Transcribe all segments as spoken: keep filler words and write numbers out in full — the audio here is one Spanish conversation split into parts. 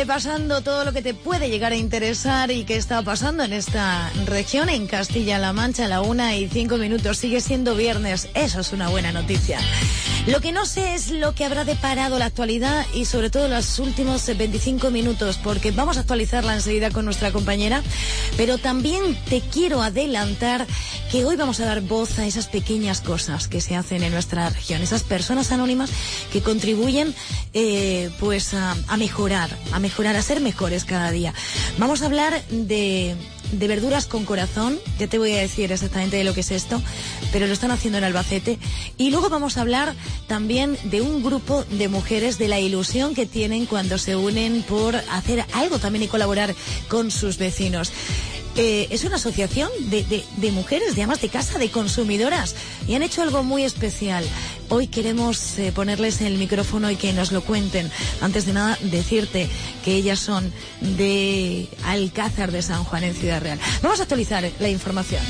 repasando todo lo que te puede llegar a interesar y qué está pasando en esta región, en Castilla-La Mancha, a la una y cinco minutos. Sigue siendo viernes, eso es una buena noticia. Lo que no sé es lo que habrá deparado la actualidad y sobre todo los últimos veinticinco minutos, porque vamos a actualizarla enseguida con nuestra compañera, pero también te quiero adelantar que hoy vamos a dar voz a esas pequeñas cosas que se hacen en nuestra región, esas personas anónimas que contribuyen eh, pues a, a mejorar, a mejorar, a ser mejores cada día. Vamos a hablar de... de verduras con corazón, ya te voy a decir exactamente de lo que es esto, pero lo están haciendo en Albacete. Y luego vamos a hablar también de un grupo de mujeres, de la ilusión que tienen cuando se unen por hacer algo también y colaborar con sus vecinos. Eh, es una asociación de, de, de mujeres, de amas de casa, de consumidoras, y han hecho algo muy especial. Hoy queremos eh, ponerles el micrófono y que nos lo cuenten. Antes de nada, decirte que ellas son de Alcázar de San Juan, en Ciudad Real. Vamos a actualizar la información.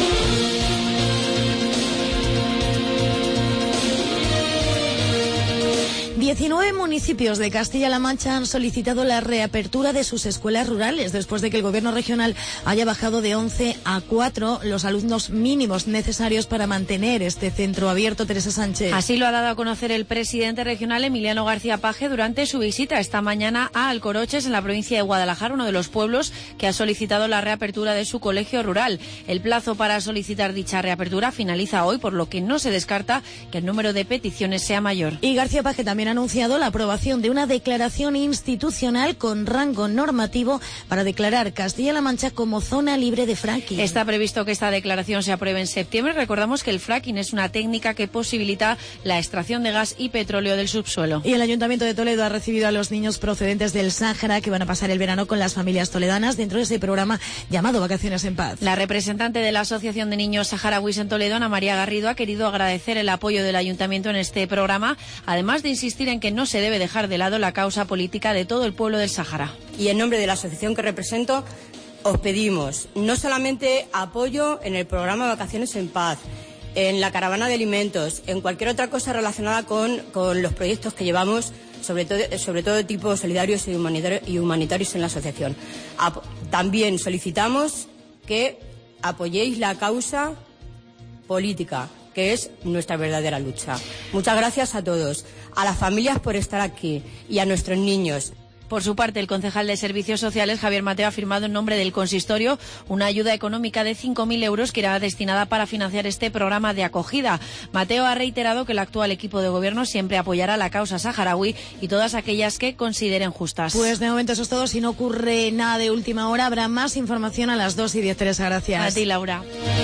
diecinueve municipios de Castilla-La Mancha han solicitado la reapertura de sus escuelas rurales después de que el gobierno regional haya bajado de once a cuatro los alumnos mínimos necesarios para mantener este centro abierto. Teresa Sánchez. Así lo ha dado a conocer el presidente regional Emiliano García Paje durante su visita esta mañana a Alcoroches, en la provincia de Guadalajara, uno de los pueblos que ha solicitado la reapertura de su colegio rural. El plazo para solicitar dicha reapertura finaliza hoy, por lo que no se descarta que el número de peticiones sea mayor. Y García Paje también ha anunciado la aprobación de una declaración institucional con rango normativo para declarar Castilla-La Mancha como zona libre de fracking. Está previsto que esta declaración se apruebe en septiembre. Recordamos que el fracking es una técnica que posibilita la extracción de gas y petróleo del subsuelo. Y el Ayuntamiento de Toledo ha recibido a los niños procedentes del Sáhara que van a pasar el verano con las familias toledanas dentro de ese programa llamado Vacaciones en Paz. La representante de la Asociación de Niños Saharauis en Toledo, Ana María Garrido, ha querido agradecer el apoyo del Ayuntamiento en este programa, además de insistir en que no se debe dejar de lado la causa política de todo el pueblo del Sáhara. Y en nombre de la asociación que represento, os pedimos no solamente apoyo en el programa Vacaciones en Paz, en la caravana de alimentos, en cualquier otra cosa relacionada con, con los proyectos que llevamos, sobre todo, sobre todo de tipo solidarios y humanitarios, y humanitarios en la asociación. Ap- también solicitamos que apoyéis la causa política, que es nuestra verdadera lucha. Muchas gracias a todos, a las familias por estar aquí y a nuestros niños. Por su parte, el concejal de Servicios Sociales, Javier Mateo, ha firmado en nombre del consistorio una ayuda económica de cinco mil euros que irá destinada para financiar este programa de acogida. Mateo ha reiterado que el actual equipo de gobierno siempre apoyará la causa saharaui y todas aquellas que consideren justas. Pues de momento eso es todo. Si no ocurre nada de última hora, habrá más información a las dos y diez. Teresa, gracias. A ti, Laura.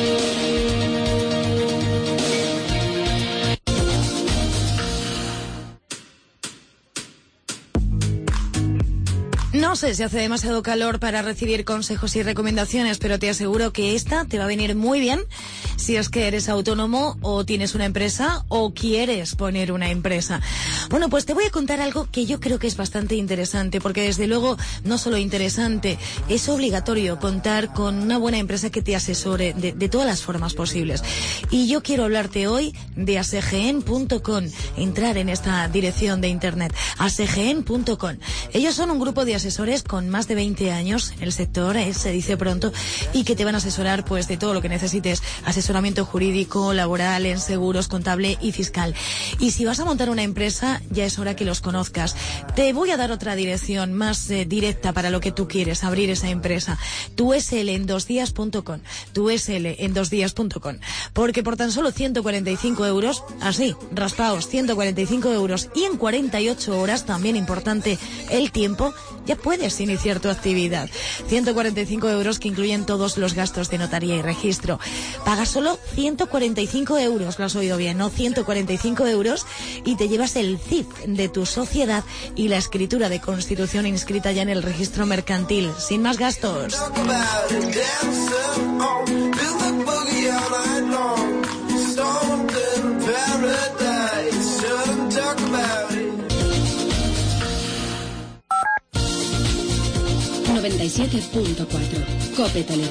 No sé si hace demasiado calor para recibir consejos y recomendaciones, pero te aseguro que esta te va a venir muy bien si es que eres autónomo o tienes una empresa o quieres poner una empresa. Bueno, pues te voy a contar algo que yo creo que es bastante interesante, porque desde luego no solo interesante, es obligatorio contar con una buena empresa que te asesore de, de todas las formas posibles. Y yo quiero hablarte hoy de asegen punto com, entrar en esta dirección de internet, asegen punto com. Ellos son un grupo de asesores con más de veinte años en el sector, eh, se dice pronto, y que te van a asesorar pues de todo lo que necesites, asesoramiento jurídico, laboral, en seguros, contable y fiscal. Y si vas a montar una empresa, ya es hora que los conozcas. Te voy a dar otra dirección más eh, directa para lo que tú quieres, abrir esa empresa. tu ese ele en dos días punto com, tu ese ele en dos días punto com, porque por tan solo ciento cuarenta y cinco euros, así, raspaos, ciento cuarenta y cinco euros, y en cuarenta y ocho horas, también importante el tiempo, ya puedes iniciar tu actividad. ciento cuarenta y cinco euros que incluyen todos los gastos de notaría y registro. Pagas solo ciento cuarenta y cinco euros, lo has oído bien, ¿no? ciento cuarenta y cinco euros y te llevas el C I F de tu sociedad y la escritura de constitución inscrita ya en el registro mercantil, sin más gastos. noventa y siete punto cuatro COPE Toledo.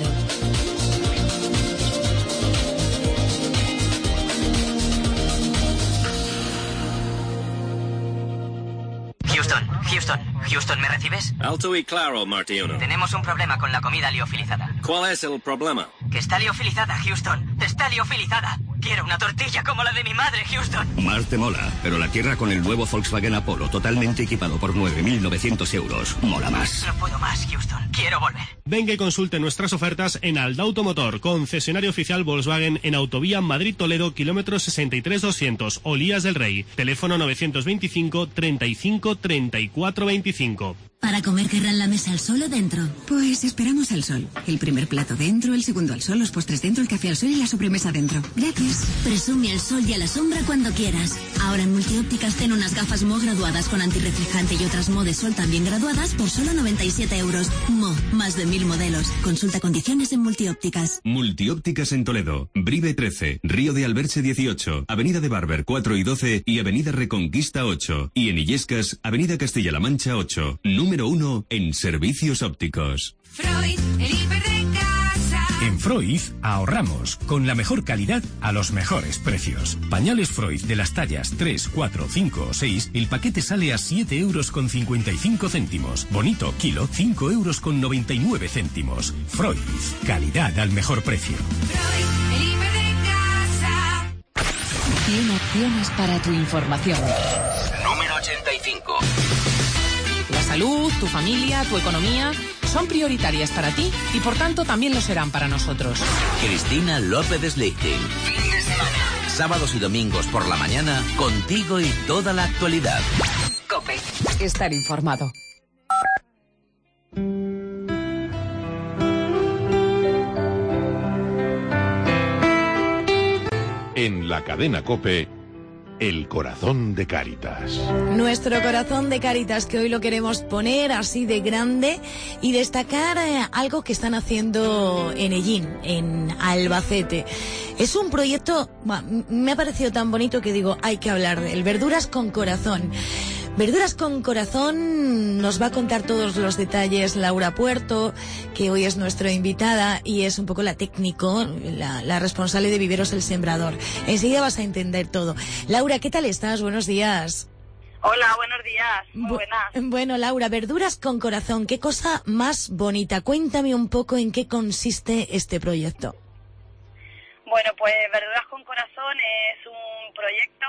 Houston, Houston, Houston, ¿me recibes? Alto y claro, Marty uno. Tenemos un problema con la comida liofilizada. ¿Cuál es el problema? Que está liofilizada, Houston. Está liofilizada. Quiero una tortilla como la de mi madre, Houston. Marte mola, pero la tierra con el nuevo Volkswagen Apollo, totalmente equipado por nueve mil novecientos euros. Mola más. No puedo más, Houston. Quiero volver. Venga y consulte nuestras ofertas en Aldauto Motor, concesionario oficial Volkswagen en Autovía Madrid-Toledo, kilómetro sesenta y tres doscientos, Olías del Rey. Teléfono novecientos veinticinco, treinta y cinco, treinta y cuatro veinticinco. ¿Para comer querrán la mesa al sol o dentro? Pues esperamos al sol. El primer plato dentro, el segundo al sol, los postres dentro, el café al sol y la sobremesa dentro. Gracias. Presume al sol y a la sombra cuando quieras. Ahora en Multiópticas ten unas gafas Mo graduadas con antirreflejante y otras Mo de sol también graduadas por solo noventa y siete euros. Mo, más de mil modelos. Consulta condiciones en Multiópticas. Multiópticas en Toledo, Brive trece, Río de Alberche dieciocho, Avenida de Barber cuatro y doce y Avenida Reconquista ocho. Y en Illescas, Avenida Castilla-La Mancha ocho. Número uno en servicios ópticos. Freud, el hiper de casa. En Freud ahorramos con la mejor calidad a los mejores precios. Pañales Freud de las tallas tres, cuatro, cinco o seis, el paquete sale a siete euros con cincuenta y cinco céntimos. Bonito kilo, cinco euros con noventa y nueve céntimos. Freud, calidad al mejor precio. Freud, el hiper de casa. cien opciones para tu información. Número ochenta y cinco. La salud, tu familia, tu economía son prioritarias para ti y por tanto también lo serán para nosotros. Cristina López Sleiting. Fin de semana. Sábados y domingos por la mañana, contigo y toda la actualidad. COPE. Estar informado. En la cadena COPE, el corazón de Cáritas. Nuestro corazón de Cáritas, que hoy lo queremos poner así de grande y destacar eh, algo que están haciendo en Ellín, en Albacete. Es un proyecto, bueno, me ha parecido tan bonito que digo, hay que hablar de él. Verduras con Corazón. Verduras con Corazón nos va a contar todos los detalles Laura Puerto, que hoy es nuestra invitada y es un poco la técnico, la, la responsable de Viveros El Sembrador. Enseguida vas a entender todo. Laura, ¿qué tal estás? Buenos días. Hola, buenos días. Muy buenas. Bueno, Laura, Verduras con Corazón, qué cosa más bonita. Cuéntame un poco en qué consiste este proyecto. Bueno, pues Verduras con Corazón es un proyecto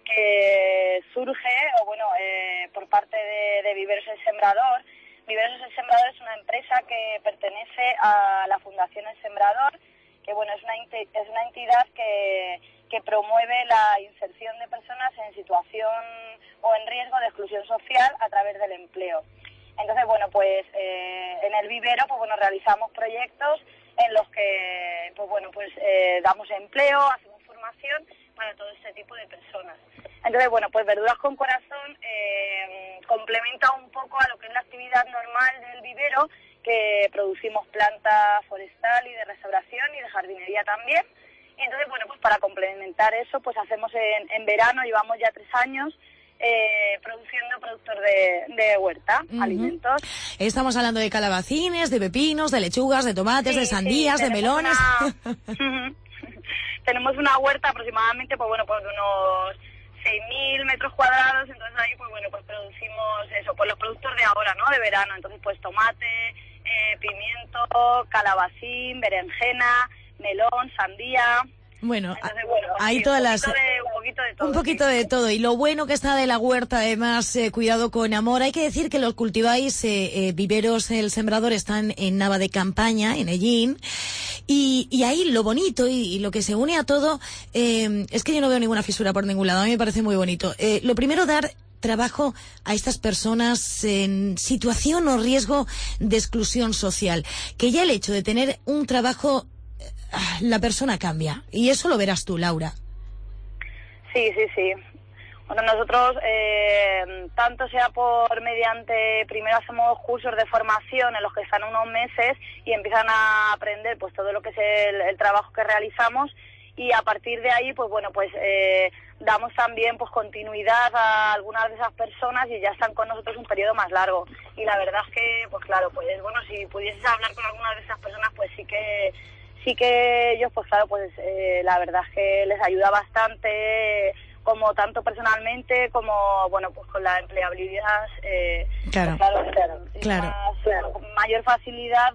que surge, o bueno, eh, por parte de, de Viveros El Sembrador. Viveros El Sembrador es una empresa que pertenece a la Fundación El Sembrador, que bueno, es una, es una entidad que, que promueve la inserción de personas en situación o en riesgo de exclusión social a través del empleo. Entonces, bueno, pues eh, en el vivero, pues bueno, realizamos proyectos en los que, pues bueno, pues eh, damos empleo, hacemos formación para todo este tipo de personas. Entonces, bueno, pues Verduras con Corazón eh, complementa un poco a lo que es la actividad normal del vivero, que producimos planta forestal y de restauración y de jardinería también. Y entonces, bueno, pues para complementar eso, pues hacemos en, en verano, llevamos ya tres años, Eh, produciendo productos de, de huerta, uh-huh. alimentos. Estamos hablando de calabacines, de pepinos, de lechugas, de tomates, sí, de sandías, sí, de melones. Una... tenemos una huerta aproximadamente, pues bueno, por unos seis mil metros cuadrados, entonces ahí, pues bueno, pues producimos eso, pues los productos de ahora, ¿no? De verano, entonces pues tomate, eh, pimiento, calabacín, berenjena, melón, sandía. Bueno, entonces, bueno hay sí, todas un las... Poquito de, un poquito de todo. Un poquito sí. de todo. Y lo bueno que está de la huerta, además, eh, cuidado con amor. Hay que decir que los cultiváis, eh, eh, Viveros El Sembrador, están en Nava de Campaña, en Ellín. Y, y ahí lo bonito y, y lo que se une a todo, eh, es que yo no veo ninguna fisura por ningún lado. A mí me parece muy bonito. Eh, lo primero, dar trabajo a estas personas en situación o riesgo de exclusión social. Que ya el hecho de tener un trabajo, la persona cambia. Y eso lo verás tú, Laura. Sí, sí, sí. Bueno, nosotros, eh, tanto sea por mediante, primero hacemos cursos de formación en los que están unos meses y empiezan a aprender pues todo lo que es el, el trabajo que realizamos, y a partir de ahí, pues bueno, pues eh, damos también pues continuidad a algunas de esas personas y ya están con nosotros un periodo más largo. Y la verdad es que, pues claro, pues bueno, si pudieses hablar con alguna de esas personas, pues sí que sí que ellos, pues claro, pues eh, la verdad es que les ayuda bastante como tanto personalmente como, bueno, pues con la empleabilidad, eh, claro, pues claro, claro, claro. Más, claro, mayor facilidad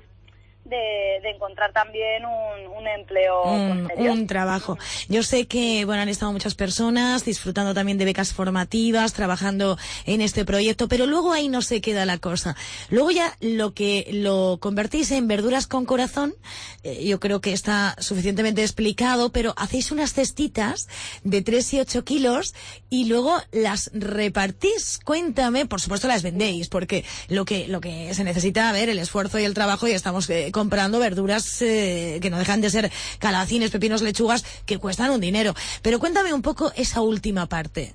de, de encontrar también un, un empleo un, posterior. un trabajo. Yo sé que, bueno, han estado muchas personas disfrutando también de becas formativas, trabajando en este proyecto, pero luego ahí no se queda la cosa. Luego ya lo que lo convertís en verduras con corazón, eh, yo creo que está suficientemente explicado, pero hacéis unas cestitas de tres y ocho kilos y luego las repartís. Cuéntame, por supuesto las vendéis, porque lo que lo que se necesita, a ver, el esfuerzo y el trabajo, y estamos eh, comprando verduras eh, que no dejan de ser calabacines, pepinos, lechugas, que cuestan un dinero. Pero cuéntame un poco esa última parte.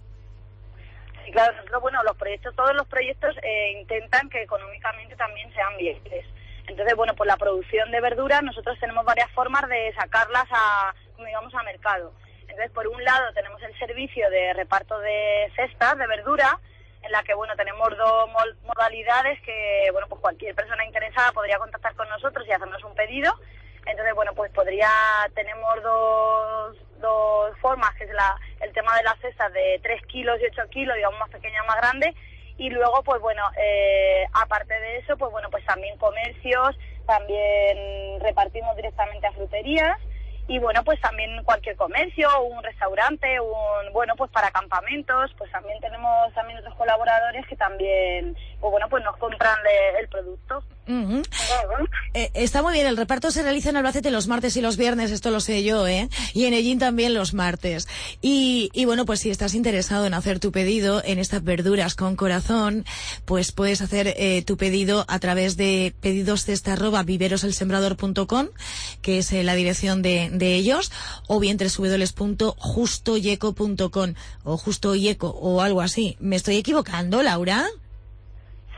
Sí, claro, nosotros, bueno, los proyectos, todos los proyectos eh, intentan que económicamente también sean viables. Entonces, bueno, pues la producción de verduras, nosotros tenemos varias formas de sacarlas a, como digamos, a mercado. Entonces, por un lado, tenemos el servicio de reparto de cestas de verdura, en la que, bueno, tenemos dos modalidades que, bueno, pues cualquier persona interesada podría contactar con nosotros y hacernos un pedido. Entonces, bueno, pues podría, tenemos dos, dos formas, que es la, el tema de las cestas de tres kilos y ocho kilos, digamos, más pequeña, más grande. Y luego, pues bueno, eh, aparte de eso, pues bueno, pues también comercios, también repartimos directamente a fruterías. Y bueno, pues también cualquier comercio, un restaurante, un bueno, pues para campamentos, pues también tenemos también otros colaboradores que también, pues bueno, pues nos compran de, el producto. Uh-huh. Uh-huh. Eh, está muy bien, el reparto se realiza en Albacete los martes y los viernes, esto lo sé yo, ¿eh? Y en Ellín también los martes. Y, y bueno, pues si estás interesado en hacer tu pedido en estas verduras con corazón, pues puedes hacer eh, tu pedido a través de pedidoscesta arroba viveroselsembrador punto com, que es eh, la dirección de, de ellos, o bien doble u doble u doble u punto justoyeco punto com o justoyeco o algo así. ¿Me estoy equivocando, Laura? Sí,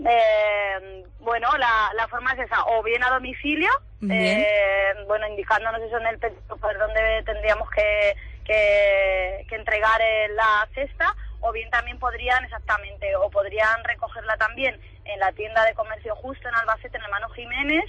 eh, bueno, la, la forma es esa, o bien a domicilio, eh, bueno, indicándonos eso en el pedido por donde tendríamos que, que, que entregar la cesta, o bien también podrían, exactamente, o podrían recogerla también en la tienda de comercio Justo en Albacete, en Hermano Jiménez.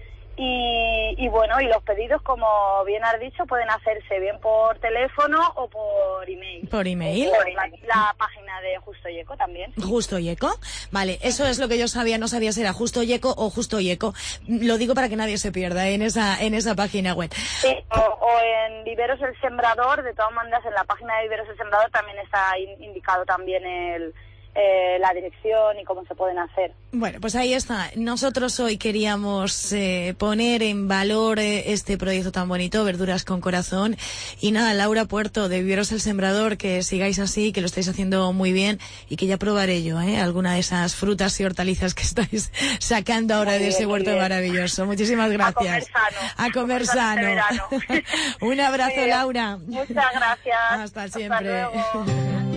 Y, y bueno, y los pedidos, como bien has dicho, pueden hacerse bien por teléfono o por email. ¿Por email? Por la, la página de Justo Yeco también. Justo Yeco. Vale, eso es lo que yo sabía, no sabía si era Justo Yeco o Justo Yeco. Lo digo para que nadie se pierda en esa en esa página web. Sí, o, o en Viveros el Sembrador, de todas maneras en la página de Viveros el Sembrador también está in, indicado también el... Eh, la dirección y cómo se pueden hacer. Bueno, pues ahí está. Nosotros hoy queríamos eh, poner en valor eh, este proyecto tan bonito, Verduras con Corazón. Y nada, Laura Puerto, de Viveros el Sembrador, que sigáis así, que lo estáis haciendo muy bien y que ya probaré yo, ¿eh? Alguna de esas frutas y hortalizas que estáis sacando ahora muy de bien, ese huerto maravilloso. Muchísimas gracias. A comer sano. A comer sano. Un abrazo, Laura. Muchas gracias. Hasta siempre. Hasta luego.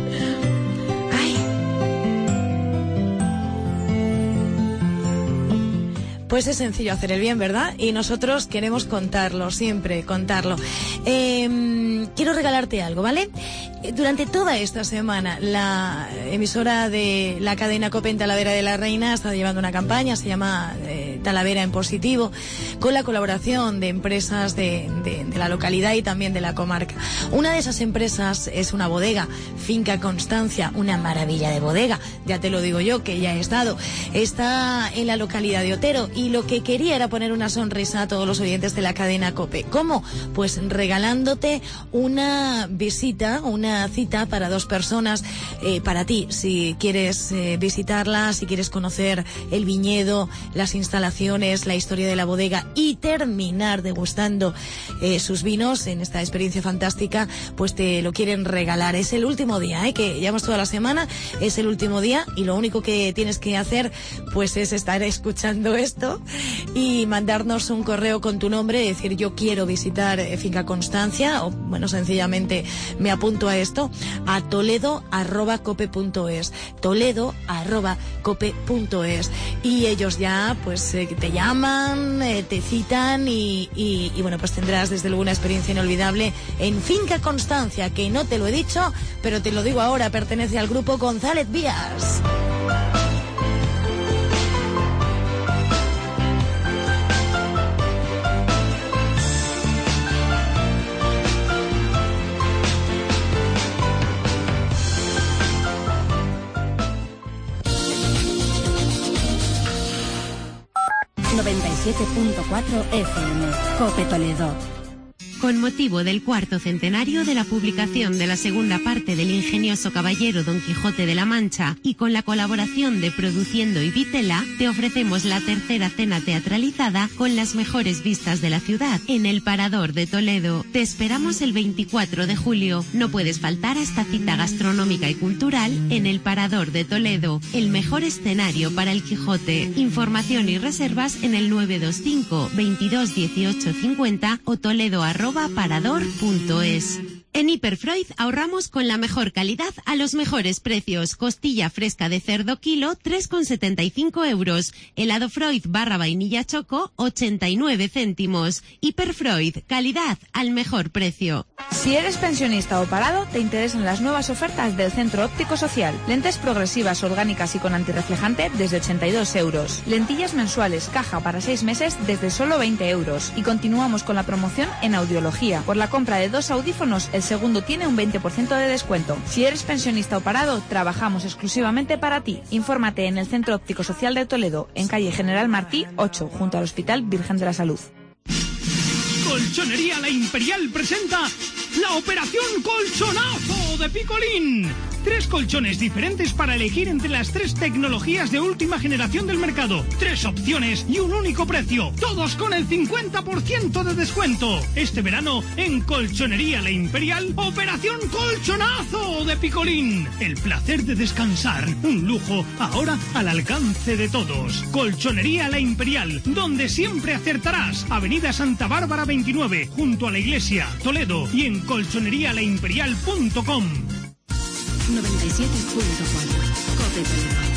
Pues es sencillo hacer el bien, ¿verdad? Y nosotros queremos contarlo, siempre contarlo. Eh, quiero regalarte algo, ¿vale? Durante toda esta semana, la emisora de la cadena COPE en Talavera de la Reina ha estado llevando una campaña, se llama eh, Talavera en Positivo, con la colaboración de empresas de, de, de la localidad y también de la comarca. Una de esas empresas es una bodega, Finca Constancia, una maravilla de bodega, ya te lo digo yo, que ya he estado. Está en la localidad de Otero y lo que quería era poner una sonrisa a todos los oyentes de la cadena COPE. ¿Cómo? Pues regalándote una visita, una cita para dos personas, eh, para ti, si quieres eh, visitarla, si quieres conocer el viñedo, las instalaciones, la historia de la bodega y terminar degustando eh, sus vinos en esta experiencia fantástica, pues te lo quieren regalar. Es el último día, ¿eh? Que llevamos toda la semana, es el último día y lo único que tienes que hacer pues es estar escuchando esto y mandarnos un correo con tu nombre, decir yo quiero visitar eh, Finca Constancia, o bueno, sencillamente me apunto a esto, a toledo arroba cope punto es, toledo arroba cope punto es, y ellos ya pues eh, te llaman, eh, te citan y, y, y bueno, pues tendrás desde luego una experiencia inolvidable en Finca Constancia, que no te lo he dicho, pero te lo digo ahora, pertenece al grupo González Vías. siete punto cuatro F M. Cope Toledo. Con motivo del cuarto centenario de la publicación de la segunda parte del ingenioso caballero Don Quijote de la Mancha y con la colaboración de Produciendo y Vitela, te ofrecemos la tercera cena teatralizada con las mejores vistas de la ciudad en el Parador de Toledo. Te esperamos el veinticuatro de julio. No puedes faltar a esta cita gastronómica y cultural en el Parador de Toledo, el mejor escenario para el Quijote. Información y reservas en el nueve dos cinco, veintidós, dieciocho, cincuenta o toledo arroba parador punto es. En Hiperfreud ahorramos con la mejor calidad a los mejores precios. Costilla fresca de cerdo kilo, tres con setenta y cinco euros. Helado Freud barra vainilla choco, ochenta y nueve céntimos. Hiperfreud, calidad al mejor precio. Si eres pensionista o parado, te interesan las nuevas ofertas del Centro Óptico Social. Lentes progresivas, orgánicas y con antirreflejante desde ochenta y dos euros. Lentillas mensuales, caja para seis meses desde solo veinte euros. Y continuamos con la promoción en audiología. Por la compra de dos audífonos, el segundo tiene un veinte por ciento de descuento. Si eres pensionista o parado, trabajamos exclusivamente para ti. Infórmate en el Centro Óptico Social de Toledo, en calle General Martí ocho, junto al Hospital Virgen de la Salud. Colchonería La Imperial presenta la Operación Colchonazo de Picolín. Tres colchones diferentes para elegir entre las tres tecnologías de última generación del mercado. Tres opciones y un único precio. Todos con el cincuenta por ciento de descuento. Este verano, en Colchonería La Imperial, Operación Colchonazo de Picolín. El placer de descansar. Un lujo ahora al alcance de todos. Colchonería La Imperial, donde siempre acertarás. Avenida Santa Bárbara veintinueve, junto a la iglesia, Toledo, y en colchonería la imperial punto com. noventa y siete punto cuatro. Cope Toledo.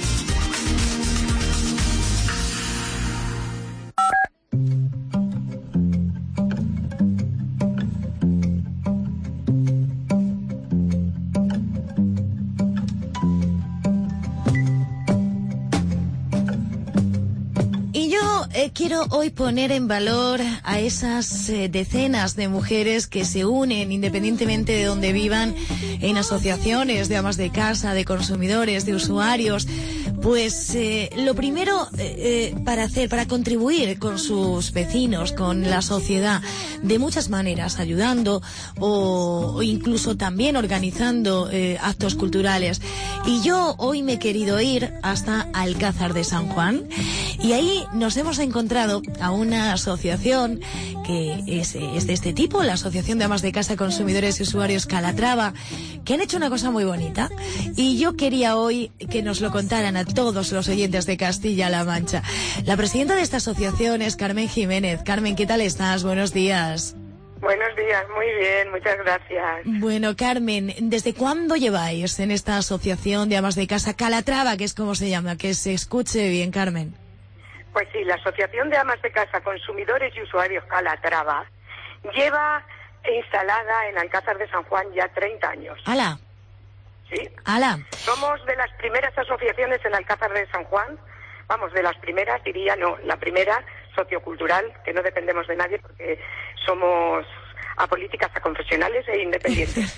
Eh, quiero hoy poner en valor a esas eh, decenas de mujeres que se unen, independientemente de donde vivan, en asociaciones de amas de casa, de consumidores, de usuarios. Pues eh, lo primero eh, eh, para hacer, para contribuir con sus vecinos, con la sociedad, de muchas maneras, ayudando o, o incluso también organizando eh, actos culturales. Y yo hoy me he querido ir hasta Alcázar de San Juan y ahí nos hemos encontrado a una asociación que es, es de este tipo, la Asociación de Amas de Casa, Consumidores y Usuarios Calatrava, que han hecho una cosa muy bonita y yo quería hoy que nos lo contaran a todos los oyentes de Castilla-La Mancha. La presidenta de esta asociación es Carmen Jiménez. Carmen, ¿qué tal estás? Buenos días. Buenos días, muy bien, muchas gracias. Bueno, Carmen, ¿desde cuándo lleváis en esta asociación de amas de casa Calatrava, que es como se llama? Que se escuche bien, Carmen. Pues sí, la Asociación de Amas de Casa, Consumidores y Usuarios Calatrava lleva instalada en Alcázar de San Juan ya treinta años. ¡Hala! Sí. ¡Hala! Somos de las primeras asociaciones en Alcázar de San Juan, vamos, de las primeras, diría, no, la primera sociocultural, que no dependemos de nadie porque somos apolíticas, aconfesionales e independientes.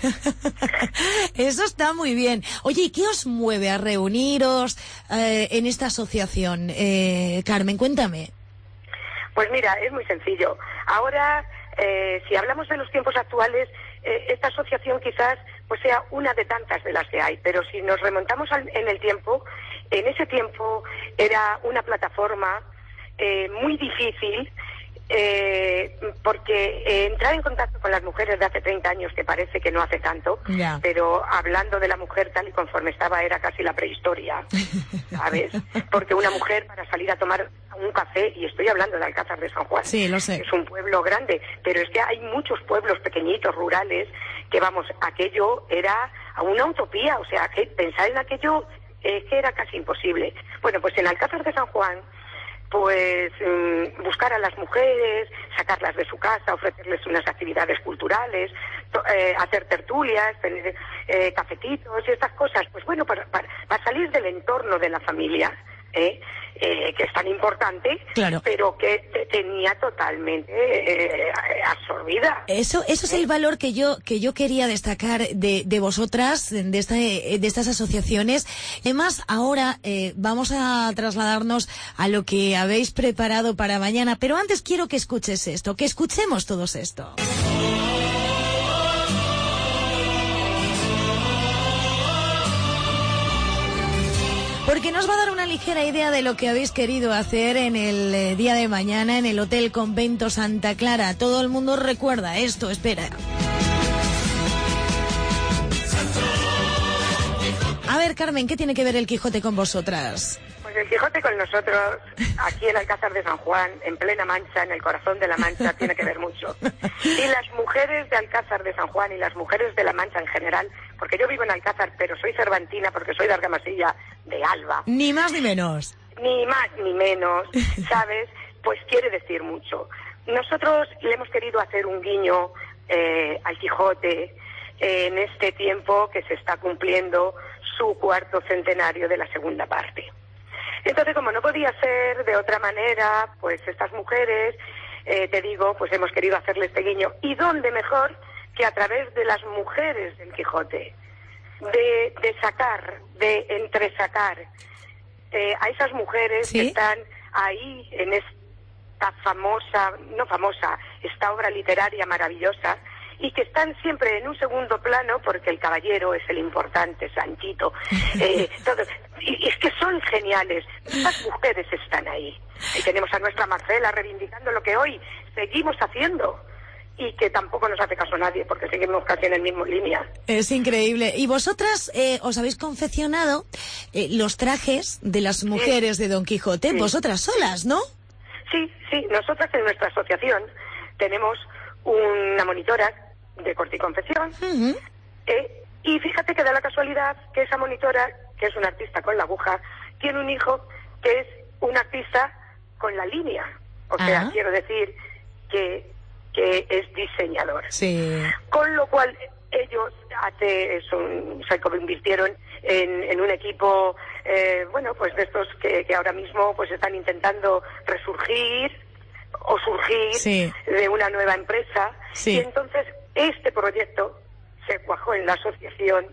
Eso está muy bien. Oye, ¿y qué os mueve a reuniros eh, en esta asociación? Eh, Carmen, cuéntame. Pues mira, es muy sencillo. Ahora, eh, si hablamos de los tiempos actuales, eh, esta asociación quizás pues sea una de tantas de las que hay, pero si nos remontamos al, en el tiempo, en ese tiempo era una plataforma eh, muy difícil, Eh, porque eh, entrar en contacto con las mujeres de hace treinta años, que parece que no hace tanto, yeah. pero hablando de la mujer tal y conforme estaba era casi la prehistoria, ¿sabes? Porque una mujer para salir a tomar un café, y estoy hablando de Alcázar de San Juan, sí, lo sé. Es un pueblo grande, pero es que hay muchos pueblos pequeñitos, rurales, que vamos, aquello era una utopía, o sea, que pensar en aquello es eh, que era casi imposible. Bueno, pues en Alcázar de San Juan, pues um, buscar a las mujeres, sacarlas de su casa, ofrecerles unas actividades culturales, to, eh, hacer tertulias, tener eh, cafetitos y estas cosas, pues bueno, para, para, para salir del entorno de la familia, ¿eh? Eh, que es tan importante, claro. pero que te tenía totalmente eh, absorbido. vida. Eso, eso es el valor que yo, que yo quería destacar de, de vosotras, de esta, de estas asociaciones. Además, ahora eh, vamos a trasladarnos a lo que habéis preparado para mañana, pero antes quiero que escuches esto, que escuchemos todos esto. Porque nos va a dar una ligera idea de lo que habéis querido hacer en el eh, día de mañana en el Hotel Convento Santa Clara. Todo el mundo recuerda esto, espera. A ver, Carmen, ¿qué tiene que ver el Quijote con vosotras? Pues el Quijote con nosotros, aquí en Alcázar de San Juan, en plena Mancha, en el corazón de la Mancha, tiene que ver mucho. Y las mujeres de Alcázar de San Juan y las mujeres de la Mancha en general, porque yo vivo en Alcázar, pero soy cervantina porque soy de Argamasilla, de Alba. Ni más ni menos. Ni más ni menos, ¿sabes? Pues quiere decir mucho. Nosotros le hemos querido hacer un guiño eh, al Quijote eh, en este tiempo que se está cumpliendo su cuarto centenario de la segunda parte. Entonces, como no podía ser de otra manera, pues estas mujeres, eh, te digo, pues hemos querido hacerle este guiño. ¿Y dónde mejor que a través de las mujeres del Quijote? De, de sacar, de entresacar eh, a esas mujeres ¿Sí? que están ahí en esta famosa, no famosa, esta obra literaria maravillosa, y que están siempre en un segundo plano porque el caballero es el importante, Sanchito. Eh, todo, y, y es que son geniales. Estas mujeres están ahí. Y tenemos a nuestra Marcela reivindicando lo que hoy seguimos haciendo y que tampoco nos hace caso a nadie porque seguimos casi en el mismo línea. Es increíble. Y vosotras eh, os habéis confeccionado eh, los trajes de las mujeres sí. de Don Quijote, sí. vosotras solas, ¿no? Sí, sí. Nosotras en nuestra asociación tenemos una monitora de corte y confección, uh-huh. eh, y fíjate que da la casualidad que esa monitora, que es una artista con la aguja, tiene un hijo que es un artista con la línea. O uh-huh. sea, quiero decir que, que es diseñador. Sí. Con lo cual ellos hace eso, se convirtieron en, en un equipo, eh, bueno, pues de estos que, que ahora mismo pues están intentando resurgir o surgir sí. de una nueva empresa. Sí. Y entonces este proyecto se cuajó en la asociación,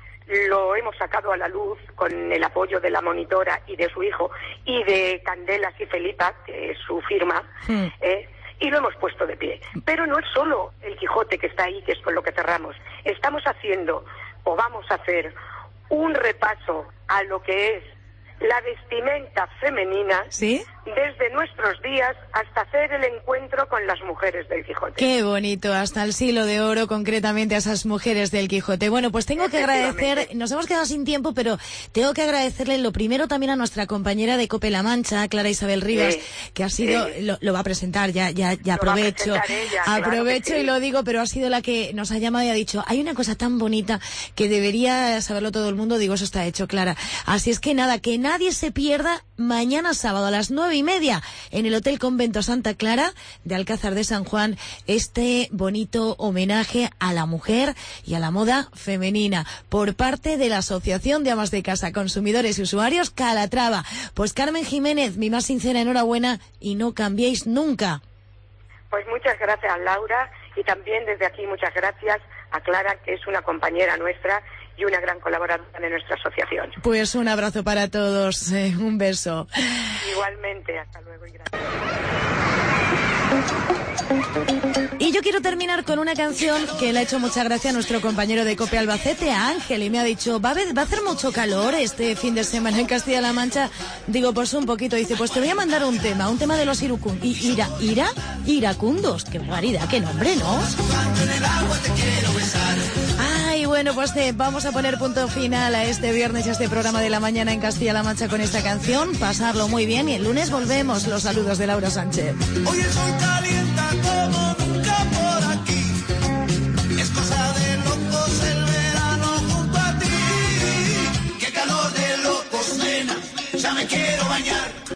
lo hemos sacado a la luz con el apoyo de la monitora y de su hijo y de Candelas y Felipa, que es su firma, mm. eh, y lo hemos puesto de pie. Pero no es solo el Quijote que está ahí, que es con lo que cerramos. Estamos haciendo, o vamos a hacer, un repaso a lo que es la vestimenta femenina, ¿sí? desde nuestros días hasta hacer el encuentro con las mujeres del Quijote. Qué bonito, hasta el siglo de oro, concretamente a esas mujeres del Quijote. Bueno, pues tengo que agradecer, nos hemos quedado sin tiempo, pero tengo que agradecerle lo primero también a nuestra compañera de COPE La Mancha, Clara Isabel Rivas, sí, que ha sido, sí. lo, lo va a presentar, ya, ya, ya aprovecho, ella, aprovecho claro sí. y lo digo, pero ha sido la que nos ha llamado y ha dicho, hay una cosa tan bonita que debería saberlo todo el mundo, digo, eso está hecho, Clara. Así es que nada, que nadie se pierda mañana sábado a las nueve y media en el Hotel Convento Santa Clara de Alcázar de San Juan este bonito homenaje a la mujer y a la moda femenina por parte de la Asociación de Amas de Casa, Consumidores y Usuarios Calatrava. Pues Carmen Jiménez, mi más sincera enhorabuena y no cambiéis nunca. Pues muchas gracias, Laura, y también desde aquí muchas gracias a Clara, que es una compañera nuestra y una gran colaboradora de nuestra asociación. Pues un abrazo para todos, eh, un beso. Igualmente, hasta luego y gracias. Y yo quiero terminar con una canción que le ha hecho mucha gracia a nuestro compañero de COPE Albacete, a Ángel, y me ha dicho, ¿va a, haber, va a hacer mucho calor este fin de semana en Castilla-La Mancha? Digo, pues un poquito. Dice, pues te voy a mandar un tema, un tema de los irucundos. Ira, ira, iracundos. Qué barbaridad, qué nombre, ¿no? Ay, bueno, pues eh, vamos a poner punto final a este viernes y a este programa de la mañana en Castilla-La Mancha con esta canción. Pasarlo muy bien y el lunes volvemos. Los saludos de Laura Sánchez. Hoy el sol caliente.